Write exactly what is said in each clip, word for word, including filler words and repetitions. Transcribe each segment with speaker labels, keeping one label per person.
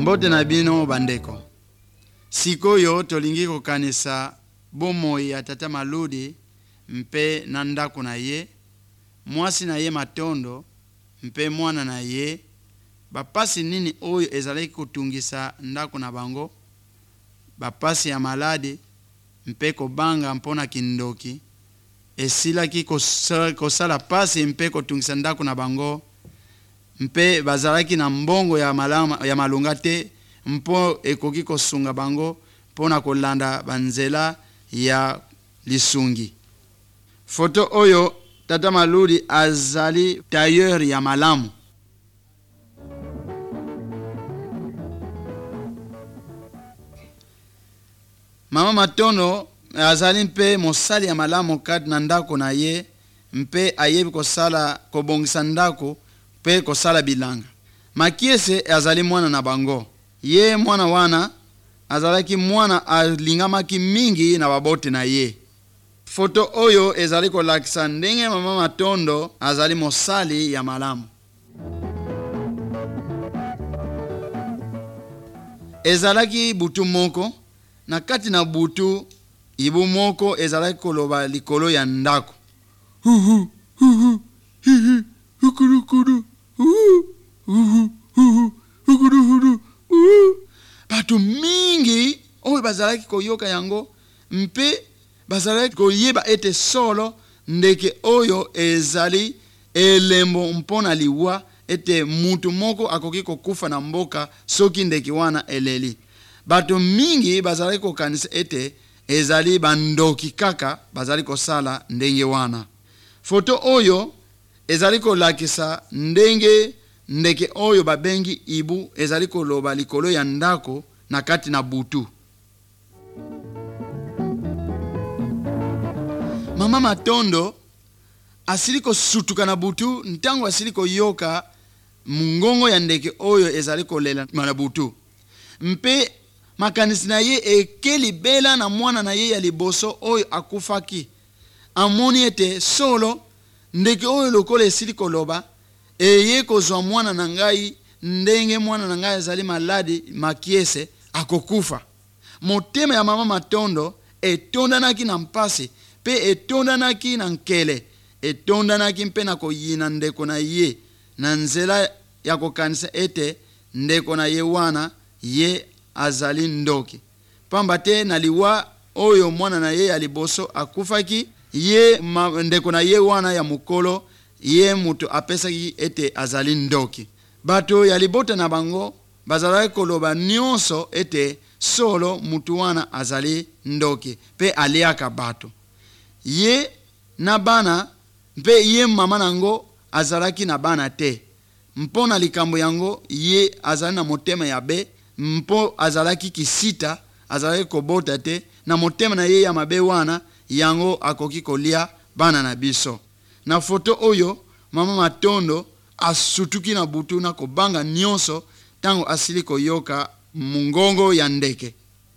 Speaker 1: Mbote na bino bandeko. Sikoyo tolingi kokanisa bomoi ya tata Maludi mpe na ndako na ye, mwasi na ye Matondo mpe mwana na ye, bapasi nini oyo ezalaki kotungisa ndako na bango, bapasi ya malade mpe kobanga mpona kindoki, esilaki kosala, kosala pasi mpe kotungisa ndako na bango, mpe bazalaki na mbongo ya malama ya malunga te mpo ekoki kosunga bango pona kolanda banzela ya lisungi. Foto oyo tata Maludi azali tailleur ya malamu. Mama Matondo azali mpe mosali ya malamu kati na ndako na ye, mpe ayebi kosala kobongisa ndako mpe kosala bilanga. Makiese azali mwana na bango. Ye mwana wana azalaki mwana alingamaki mingi na babote na ye. Foto oyo ezali kolakisa ndenge mama Matondo azali mosali ya malamu. Ezalaki butu moko, na kati na butu ibu moko ezalaki koloba likolo ya ndako. Huhu huhu hihi hukurukudu huhu huhu huhu hukurukudu. Batu mingi oyo bazalaki koyoka yango mpe bazalaki koyeba ete solo ndeke oyo ezali elembo mpona liwa ete mutu moko akoki kokufa na mboka soki ndeke wana eleli. Batu mingi bazalaki kokanisa ete ezali bandoki kaka bazali kosala ndenge wana. Foto oyo ezali kolakisa ndenge ndeke oyo babengi ibu ezali koloba likolo ya ndako na kati na butu. Mama Matondo asili kosutuka na butu ntango asili koyoka mungongo ya ndeke oyo ezali kolela na butu. Mpe makanisi na ye ekeli bela na mwana na ye ya liboso oyo akufaki. Amoni ete solo ndeke oyo lokola esili koloba eye kozwa mwana na ngai ndenge mwana na ngai ezali maladi makiese akokufa. Motema ya mama Matondo etondanaki na mpasi pe etondanaki na nkele, etondanaki mpe na koyina ndeko na ye na nzela ya kokanisa ete ndeko na ye wana ye azali ndoki. Pamba te na liwa oyo mwana na ye ya liboso akufaki, ye ndeko na ye wana ya mukolo ye mutu apesaki ete azali ndoki. Bato ya libota na bango bazalaki koloba nyonso ete solo mutu wana azali ndoki pe aliaka bato. Ye na bana mpe ye mama nango azalaki na bana te. Mpona likambo yango ye azali na motema ya be, mpo azalaki kisita azalaki kobota te, na motema na ye ya mabe wana yango akoki kolia bana na biso. Na foto oyo mama Matondo asutuki na butu na kobanga nyonso tango asili koyoka mungongo ya ndeke.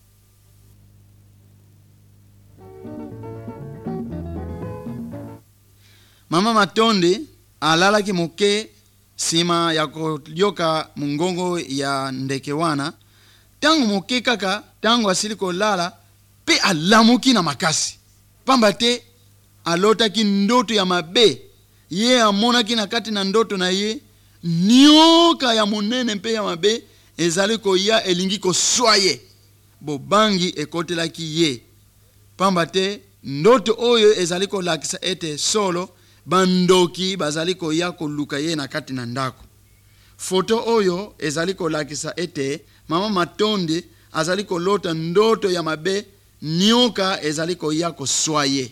Speaker 1: Mama Matondi alalaki moke sima ya koyoka mungongo ya ndeke wana. Tango moke kaka tango asili kolala pe alamuki na makasi. Pamba te alotaki ndoto ya mabe. Ye amonaki na kati na ndoto na ye nyoka ya munene mpe ya mabe ezali koya elingi koswaye. Bobangi ekotelaki ye. Pamba te ndoto oyo ezali kolakisa ete solo bandoki bazali koya koluka ye na kati na ndako. Foto oyo ezali kolakisa ete mama Matondi azali kolota ndoto ya mabe, nyoka ezali koya koswaye.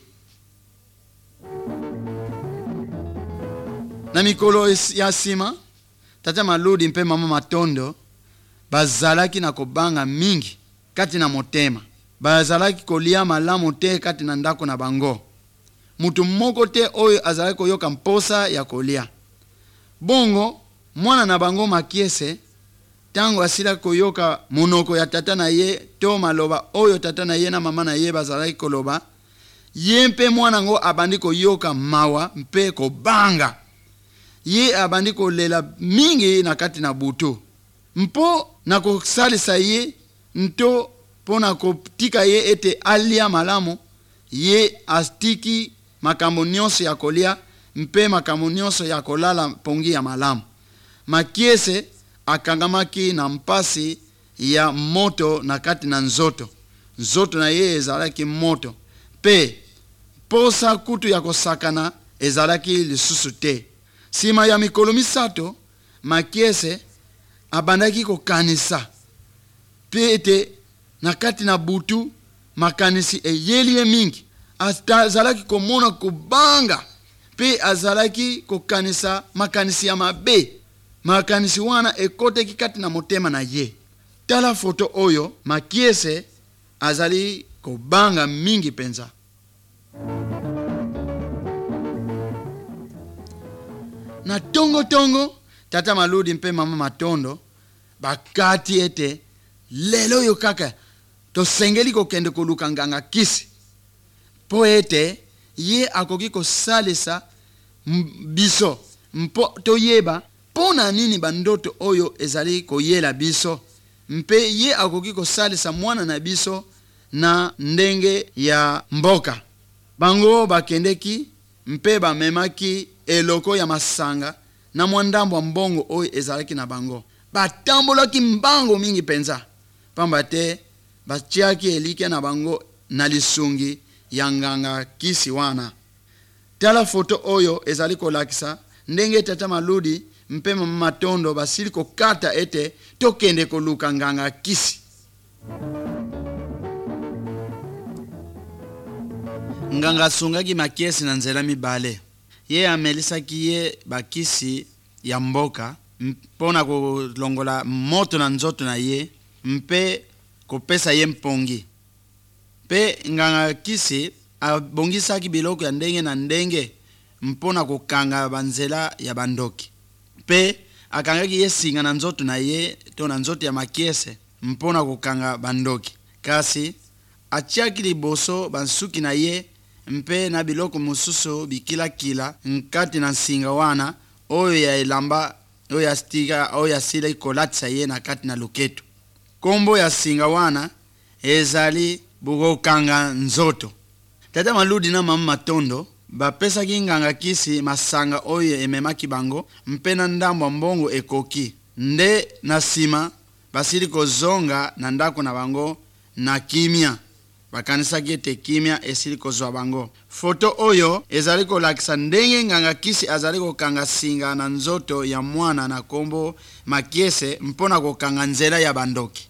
Speaker 1: Na mikolo ya sima tata Maludi mpe mama Matondo bazalaki na kobanga mingi kati na motema. Bazalaki kolia malamu te kati na ndako na bango. Mutu moko te oyo azalaki koyoka mposa ya kolia. Bongo mwana na bango makiese tango asila koyoka monoko ya tata na ye to maloba oyo tata na ye na mama na ye bazalaki koloba, ye mpe mwana ngo abandi koyoka mawa mpe kobanga. Ye abandi kolela mingi na kati na butu. mpo na kosalisa ye nto mpo na kotika ye ete alia malamu, ye astiki makambo nyonso ya kolia mpe makambo nyonso ya kolala pongi ya malamu. Makiese akangamaki na mpasi ya moto na kati na nzoto. Nzoto na ye ezalaki moto. Pe posa kutu ya kosakana ezalaki lisusu te. Sima ya mikolo misato, Makiese abandaki kokanisa. Pe ete na kati na butu makanisi eyeli mingi. Azalaki komona kubanga. Pe azalaki kokanisa makanisi ya mabe. Makanisi wana ekoteki kati na motema na ye. Tala foto oyo, Makiese azali kobanga mingi penza. Na tongo tongo, tata Maludi mpe mama Matondo bakati ete lelo yo kaka tosengeli kokende koluka nganga kisi. Po ete ye akoki kosalisa biso mpo toyeba pona nini bandoto oyo ezali koyela biso. Mpe ye akoki kosalisa mwana na biso na ndenge ya mboka. Bango bakendeki mpe bamemaki eloko ya masanga na mwandambo wa mbongo oyo ezalaki na bango. Batambolaki mbango mingi penza. Pamba te batiaki elike na bango na lisungi ya nganga kisi wana. Tala foto oyo ezali kolakisa ndenge tata Maludi mpe mama Matondo basili kokata ete tokende koluka nganga kisi. Nganga sungaki Makiese na nzela mibale. Ye amelisaki ye bakisi ya mboka mpona kolongola moto na nzoto na ye mpe kopesa ye mpongi. Pe nganga kisi abongisaki biloko ya ndenge na ndenge mpona kokanga banzela ya bandoki. Pe akangaki ye singa na nzoto na ye to na nzoto ya Makiese mpona kokanga bandoki. Kasi atiaki liboso bansuki na ye mpe na biloko mususu bikila kila nkati na singa wana oyo ya elamba oyo ya stiga oyo ya sila ikolatisa ye na kati na loketo. Kombo ya singa wana ezali bukokanga nzoto. Tata Maludi na mama Matondo bapesaki nganga kisi masanga oyo ememaki bango mpe na ndambo mbongo ekoki. Nde na sima basili kozonga na ndako na bango na kimia. Bakanisaki ete kimia esili kozwa bango. Foto oyo ezali kolakisa ndenge nganga kisi azali kokanga singa na nzoto ya mwana na kombo Makiese mpona kokanga nzela ya bandoki.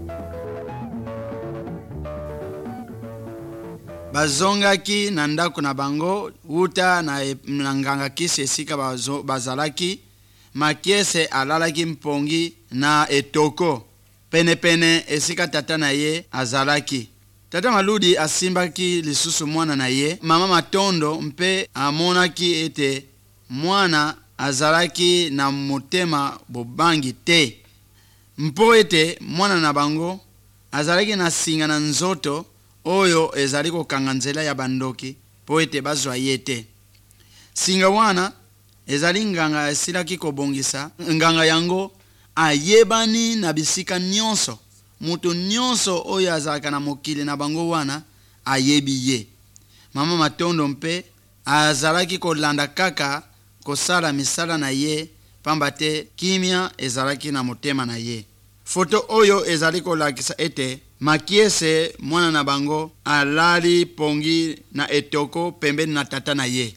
Speaker 1: Bazongaki na ndako na bango uta na, e, na nganga kisi esika bazo, bazalaki. Makiese alalaki mpongi na etoko pene pene esika tata na ye azalaki. Tata Maludi asimbaki lisusu mwana na ye. Mama Matondo mpe amonaki ete mwana azalaki na motema bobangi te. Mpo ete mwana na bango azalaki na singa na nzoto oyo ezali kokanga nzela ya bandoki po ete bazwa ye te. Singa wana ezali nganga esilaki kobongisa. Nganga yango ayebani na bisika nyonso. Mutu nyonso oyo azalaka na mokili na bango wana ayebi ye. Mama Matondo mpe azalaki kolanda kaka kosala misala na ye pamba te kimia ezalaki na motema na ye. Foto oyo ezali kolakisa ete Makiese mwana na bango alali pongi na etoko pembeni na tata na ye.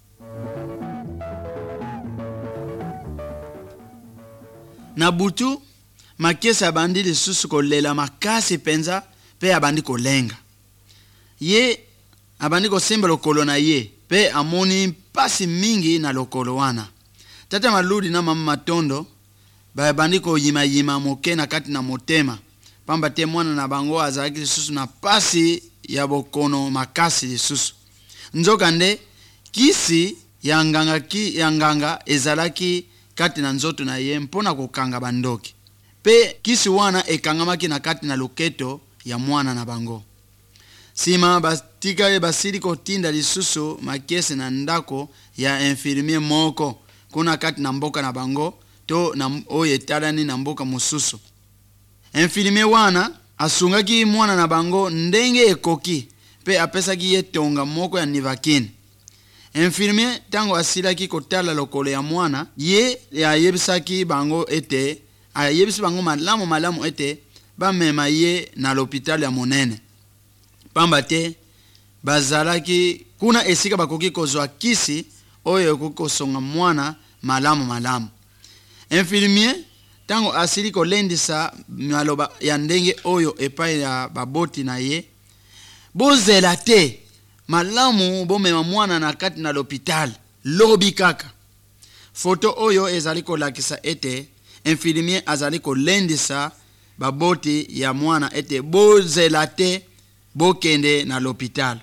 Speaker 1: Na butu Makiese abandi lisusu kolela makasi penza pe abandi kolenga. Ye abandi kosemba lokolo na ye pe amoni mpasi mingi na lokolo wana. Tata Maludi na mama Matondo ba abandi ko yima yima moke na kati na motema. Pamba te mwana na bango azalaki lisusu na pasi ya bokono makasi lisusu. Nzoka nde kisi ya nganga, ki, ya nganga ezalaki kati na nzoto na ye mpona kokanga bandoki. Pe kisi wana ekangamaki na kati na loketo ya mwana na bango. Sima batika ye basili kotinda lisusu Makiese na ndako ya infirmier moko kuna kati na mboka na bango to na oyo etalani na mboka mosusu. Infirmier wana asungaki mwana na bango ndenge ekoki pe apesaki ye tonga moko ya nivakini. Infirmier tango asilaki kotala lokolo ya mwana, ye ayebisaki bango ete ayebisi bango malamu malamu ete bamema ye na l'hôpital ya monene. Pamba te bazalaki kuna esika bakoki kozwa kisi oyo ekoki kosonga mwana malamu malamu. Infirmier tango asili kolendisa maloba ya ndenge oyo epai ya baboti na ye, bozela te malamu bomema mwana na kati na l'hôpital lobi kaka. Foto oyo ezali kolakisa ete infirmier azali kolendisa baboti ya mwana ete bozela te bokende na l'hôpital.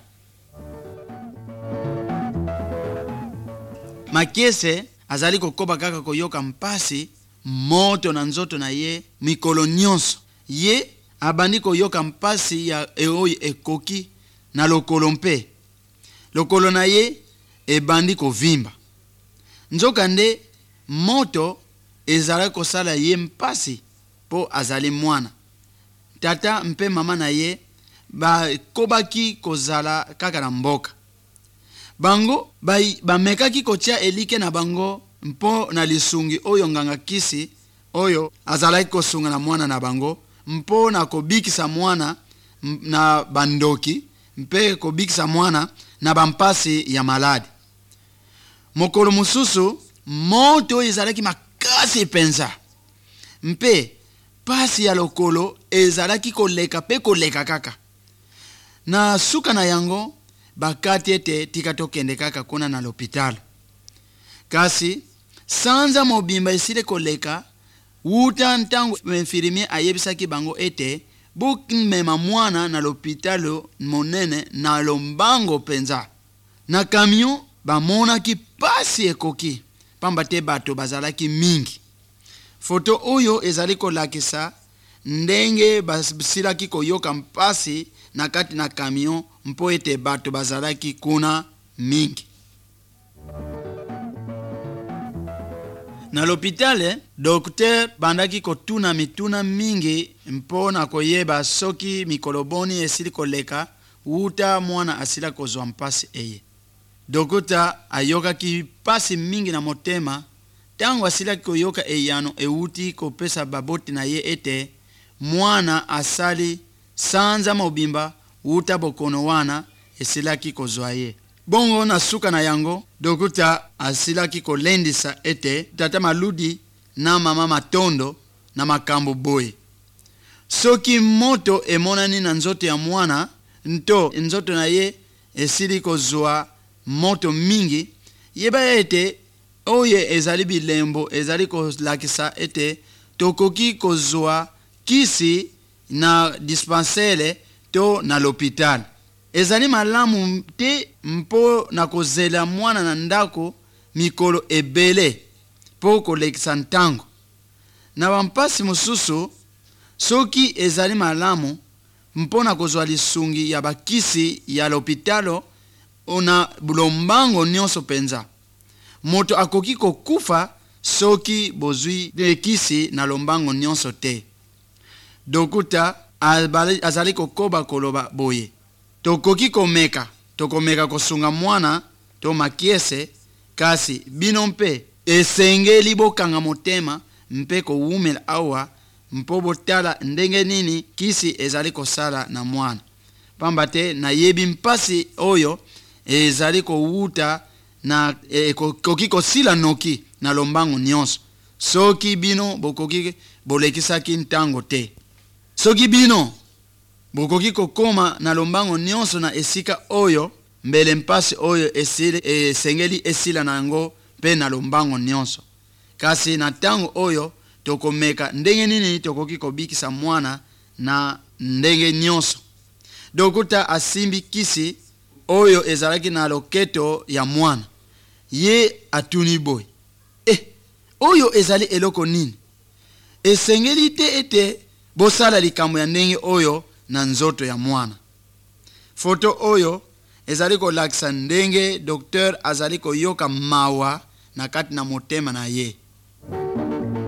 Speaker 1: Makiese azali kokoba kaka koyoka mpasi moto na nzoto na ye mikolo nyonso. Ye abandi koyoka mpasi ya eoyi ekoki na lokolo mpe. Lokolo na ye ebandi kovimba. Nzoka nde moto ezali kosala ye mpasi po azali mwana. Tata mpe mama na ye ba kobaki kozala kaka na mboka. Bango ba, ba mekaki kotia elike na bango mpo na lisungi oyo nganga kisi oyo azalaki kosunga na mwana na bango mpo na kobikisa mwana na bandoki mpe kobikisa mwana na bampasi ya maladi. Mokolo mususu moto ezalaki makasi penza mpe pasi ya lokolo ezalaki koleka pe koleka kaka. Na suka na yango bakati ete tika tokende kaka kuna na l'hôpital. Kasi sanza mobimba esile koleka wuta ntango infirmier ayebisaki bango ete bokimema mwana na l'hôpital monene na lombango penza. Na camion bamonaki pasi ekoki pamba te bato bazalaki mingi. Foto oyo ezali kolakisa ndenge basilaki koyoka mpasi na kati na camion mpo ete bato bazalaki kuna mingi. Na l'hôpital, docteur bandaki kotuna mituna mingi mpo na koyeba soki mikoloboni esili koleka wuta mwana asila kozwa mpasi eye. Dokota ayokaki pasi mingi na motema tango asila koyoka eyano ewuti kopesa baboti na ye ete mwana asali sanza mobimba wuta bokono wana esilaki kozwa ye. Bongo na suka na yango, dokota asilaki kolendisa ete tata maludi na mama matondo na makambo boye. Soki moto emonani na nzoto ya mwana, nto nzoto na ye esili kozwa moto mingi, yeba ete oye ezali bilembo ezali kolakisa ete tokoki kozwa kisi na dispensaire to na l'hôpital. Ezali malamu te mpo na kozela mwana na ndako mikolo ebele po kolekisa ntango. Na bampasi mususu soki ezali malamu mpo na kozwa lisungi ya bakisi ya l'hôpital ona bulombango nyonso penza. Moto akoki kokufa soki bozwi de kisi na lombango nyonso te. Dokuta azali kokoba koloba boye. Tokoki komeka, tokomeka kosunga mwana to makiese, kasi bino mpe esengeli bokanga motema mpe kowumela awa mpo botala ndenge nini kisi ezali kosala na mwana. Pamba te na yebi mpasi oyo ezali kowuta na e, koki kosila noki na lombango nyonso. Soki bino bokoki bolekisaki ntango te. Soki bino bokoki kokoma na lombango nyonso na esika oyo mbele mpasi oyo esili esengeli esila na yango pe na lombango nyonso. Kasi na tango oyo tokomeka ndenge nini tokoki kobikisa mwana na ndenge nyonso. Dokuta asimbi kisi oyo ezalaki na loketo ya mwana. Ye atuni boy. Eh, oyo ezali eloko nini? Esengeli te ete bosala likambo ya ndenge oyo na nzoto ya mwana. Foto oyo ezali kolakisa ndenge docteur azali koyoka mawa na kati na motema na ye.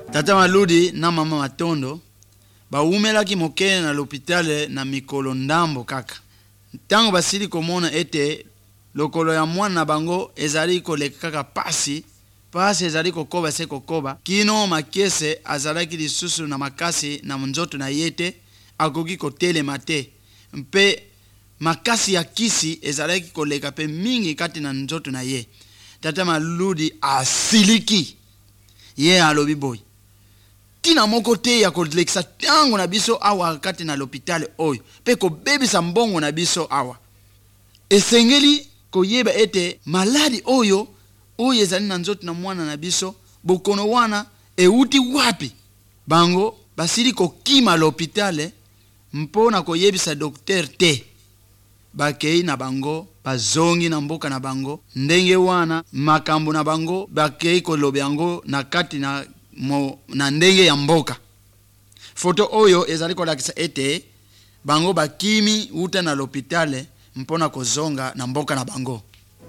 Speaker 1: Tata Maludi na mama Matondo baumelaki mokene na l'hôpital na mikolo ndambo kaka. Tango basili komona ete lokolo ya mwana na bango ezali koleka kaka pasi, pasi ezali kokoba se kokoba, kino makese azalaki lisusu na makasi na nzoto na yete akoki kotelema te. Mpe makasi ya kisi ezalaki koleka pe mingi kati na nzoto na ye. Tata Maludi asiliki. Ye alobi boy. Tina moko te ya kolekisa tango na biso awa kati na l'hôpital oyo. Pe ko bebisa mbongo na biso awa. Esengeli koyeba ete maladi oyo oyo ezali na nzoto na mwana na biso bokono wana euti wapi. Bango basili kokima l'hôpital mpona koyebisa docteur te. Bakei na bango bazongi na mboka na bango ndenge wana makambo na bango bakei kolobe yango na kati na mo na ndenge ya mboka. Foto oyo ezali kolakisa ete bango bakimi uta na l'hôpital mpona kozonga na mboka na bango.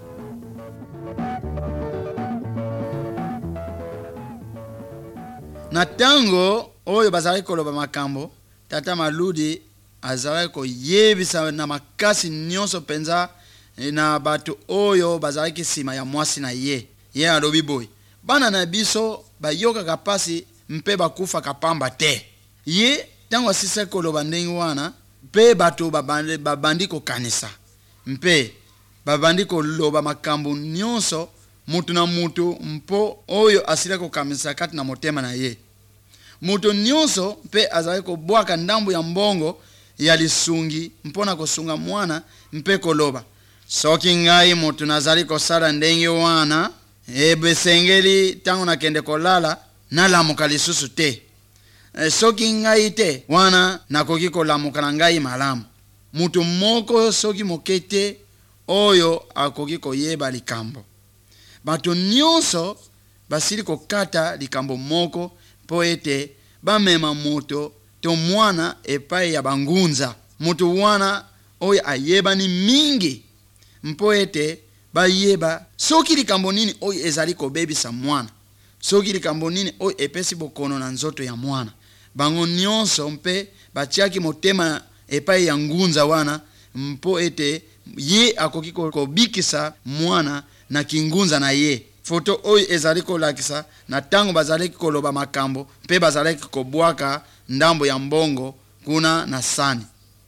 Speaker 1: Na tango oyo bazali koloba makambo, Tata Maludi azali koyebisa na makasi nyonso penza na bato oyo bazali kisima ya mwasi na ye. Ye alobi boy. Bana na biso bayoka kapasi mpe bakufa kapamba te. Ye tango asisa koloba ndenge wana mpe bato babandi, babandi kokanisa. Mpe babandi koloba makambo nyonso mutu na mutu mpo oyo asila kokamisa kati na motema na ye. Mutu nyonso mpe azali kobwaka ndambo ya mbongo ya lisungi mpona kosunga mwana mpe koloba. Soki ngai mutu nazali kosala ndenge wana ebe sengeli tango na kende kolala nalamuka lisusu te. E, soki ngai te wana nakoki kolamuka na ngai malamu. Mutu moko soki mokete oyo akoki koyeba likambo. Bato nyonso basili kokata likambo moko po ete bamema moto to mwana epai ya bangunza. Mutu wana oyo ayeba ni mingi mpo ete bayeba soki likambo nini oyo ezali kobebisa mwana, soki likambo nini oyo epesi bokono na nzoto ya mwana. Bango nyonso mpe batiaki motema epai ya ngunza wana mpo ete ye akoki kobikisa mwana na kingunza na ye. Foto oyo ezali kolakisa na tango bazali koloba makambo mpe bazali kobwaka ndambo ya mbongo kuna na sani.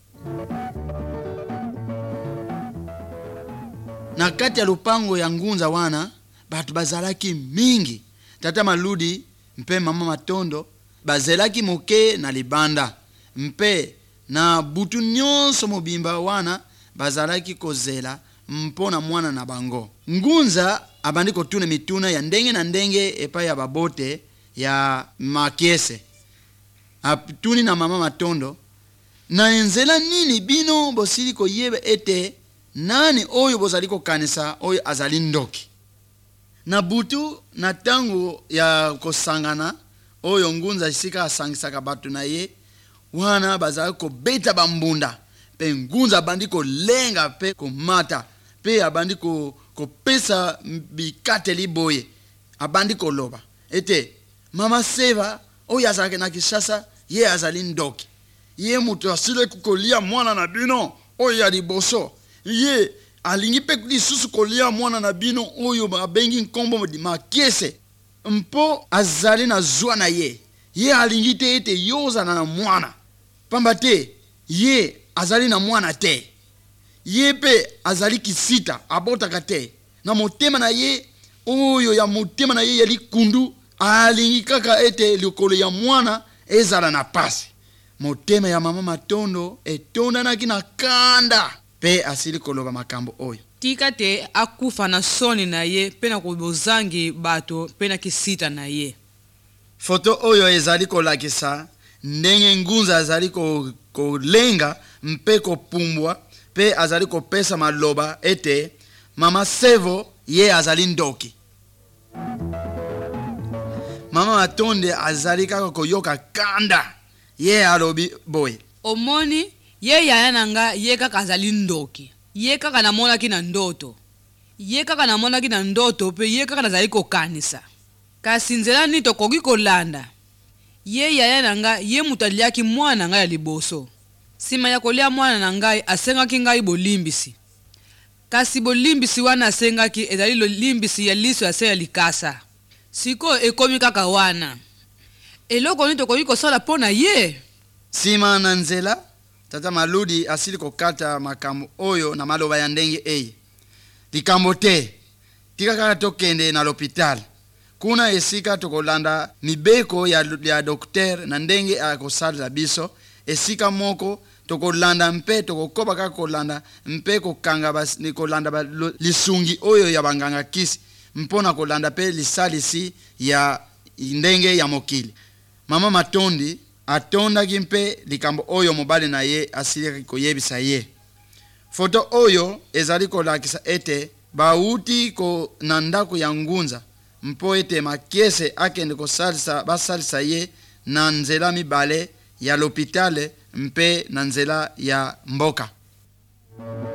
Speaker 1: Na kati ya lupango ya ngunza wana batu bazalaki mingi. Tata Maludi mpe mama Matondo bazelaki moke na libanda. Mpe na butu nyonso mobimba wana bazalaki kozela mpona mwana na bango. Ngunza abandi kotuna mituna ya ndenge na ndenge epai ya babote ya makese. Atuni na mama Matondo, na enzela nini bino bosili koyeba ete nani oyo bozali kokanisa oyo azali ndoki. Na butu na tango ya kosangana oyo ngunza isika asangisaka batu na ye wana bazali kobeta bambunda. Pe ngunza abandi kolenga pe komata. Pe abandi ko kopesa bikate liboye. Abandi koloba ete mama Seva oyo azalaki na Kishasa ye azali ndoki. Ye mutu asile kukolia mwana na bino oyo ya liboso. Ye alingi pe lisusu kolia mwana na bino oyo abengi nkombo makese mpo azali na zwa na ye. Ye alingi te ete yoza na mwana. Pamba te ye azali na mwana te. Ye pe azali kisita abotaka te. Na motema na ye oyo ya motema na ye yali kundu alingi kaka ete likolo ya mwana ezala na pasi. Motema ya mama Matondo etonda na kina kanda pe asili koloba makambo oyo.
Speaker 2: Tika te akufa na soni na ye pena kubozangi bato pena kisita na ye.
Speaker 1: Foto oyo ezali kolakisa ndenge ngunza azali ko, ko lenga mpe ko pumbwa pe azali ko pesa maloba ete mama Sevo ye azali ndoki. Mama Matonde azali kaka koyoka kanda. Ye alobi boy.
Speaker 2: Omoni ye yaya nanga ye kaka azali ndoki. Ye kaka namona ki na ndoto. Ye kaka namona ki na ndoto pe ye kaka nazali kokanisa. Kasi nzela ni tokoki kolanda. ye yaya na ngai ye mutu aliaki mwana na ngai ya liboso. Sima ya kolia mwana na ngai asengaki ngai bolimbisi. Kasi bolimbisi wana asengaki ezali limbisi ya liso ya se ya likasa. Siko ekomi kaka wana. Eloko nini tokoki kosala mpo na ye?
Speaker 1: Sima na nzela tata Maludi asili kokata makambo oyo na maloba ya ndenge eyi. Likambo te tika kaka tokende na l'hôpital. Kuna esika tokolanda mibeko ya, ya dokter na ndenge akosalisa biso. Esika moko tokolanda mpe tokokoba kaka kolanda mpe kokanga bas ni kolanda ba, lo, lisungi oyo ya banganga kisi mpona kolanda pe lisalisi ya ndenge ya mokili. Mama Matondi atondaki mpe likambo oyo mobali na ye asili koyebisa ye. Foto oyo ezali kolakisa ete bauti ko na ndako ya ngunza mpo ete makiese akende kosalisa basalisa ye na nzela mibale ya l'hôpital mpe na nzela ya mboka.